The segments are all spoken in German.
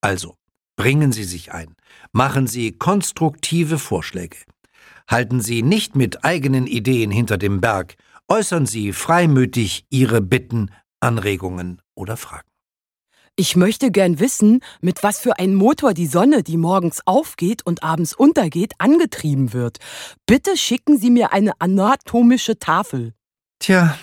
Also, bringen Sie sich ein. Machen Sie konstruktive Vorschläge. Halten Sie nicht mit eigenen Ideen hinter dem Berg. Äußern Sie freimütig Ihre Bitten, Anregungen oder Fragen. Ich möchte gern wissen, mit was für einem Motor die Sonne, die morgens aufgeht und abends untergeht, angetrieben wird. Bitte schicken Sie mir eine anatomische Tafel. Tja,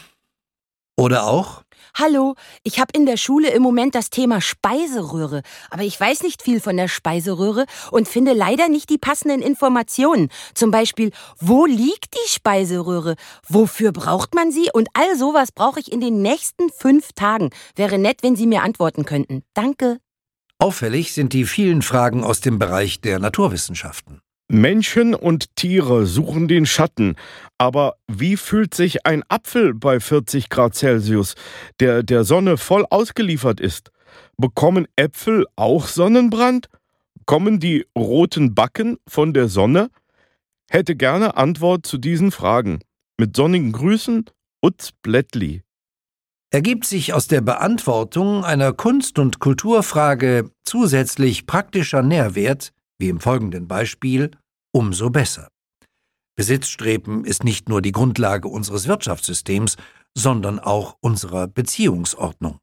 oder auch? Hallo, ich habe in der Schule im Moment das Thema Speiseröhre, aber ich weiß nicht viel von der Speiseröhre und finde leider nicht die passenden Informationen. Zum Beispiel, wo liegt die Speiseröhre? Wofür braucht man sie? Und all sowas brauche ich in den nächsten 5 Tagen. Wäre nett, wenn Sie mir antworten könnten. Danke. Auffällig sind die vielen Fragen aus dem Bereich der Naturwissenschaften. Menschen und Tiere suchen den Schatten. Aber wie fühlt sich ein Apfel bei 40 Grad Celsius, der der Sonne voll ausgeliefert ist? Bekommen Äpfel auch Sonnenbrand? Kommen die roten Backen von der Sonne? Hätte gerne Antwort zu diesen Fragen. Mit sonnigen Grüßen, Utz Blättli. Ergibt sich aus der Beantwortung einer Kunst- und Kulturfrage zusätzlich praktischer Nährwert, wie im folgenden Beispiel, umso besser. Besitzstreben ist nicht nur die Grundlage unseres Wirtschaftssystems, sondern auch unserer Beziehungsordnung.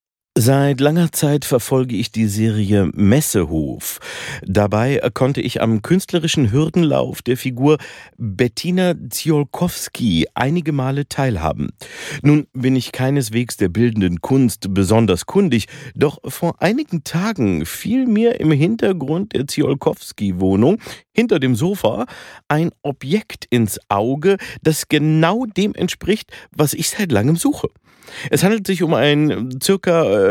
Seit langer Zeit verfolge ich die Serie Messehof. Dabei konnte ich am künstlerischen Hürdenlauf der Figur Bettina Tsiolkovsky einige Male teilhaben. Nun bin ich keineswegs der bildenden Kunst besonders kundig, doch vor einigen Tagen fiel mir im Hintergrund der Tsiolkovsky-Wohnung, hinter dem Sofa, ein Objekt ins Auge, das genau dem entspricht, was ich seit langem suche. Es handelt sich um ein circa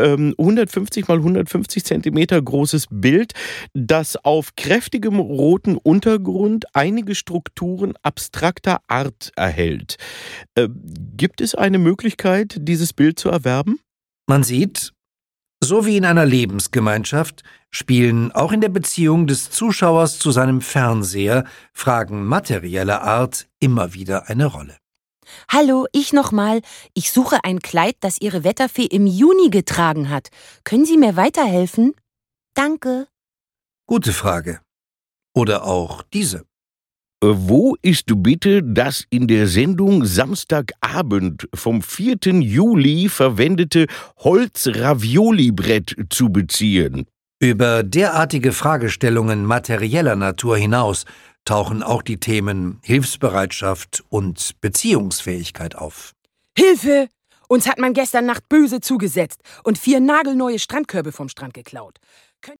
150 mal 150 Zentimeter großes Bild, das auf kräftigem roten Untergrund einige Strukturen abstrakter Art erhält. Gibt es eine Möglichkeit, dieses Bild zu erwerben? Man sieht, so wie in einer Lebensgemeinschaft spielen auch in der Beziehung des Zuschauers zu seinem Fernseher Fragen materieller Art immer wieder eine Rolle. Hallo, ich nochmal. Ich suche ein Kleid, das Ihre Wetterfee im Juni getragen hat. Können Sie mir weiterhelfen? Danke. Gute Frage. Oder auch diese. Wo ist bitte das in der Sendung Samstagabend vom 4. Juli verwendete Holz-Ravioli-Brett zu beziehen? Über derartige Fragestellungen materieller Natur hinaus tauchen auch die Themen Hilfsbereitschaft und Beziehungsfähigkeit auf. Hilfe! Uns hat man gestern Nacht böse zugesetzt und 4 nagelneue Strandkörbe vom Strand geklaut.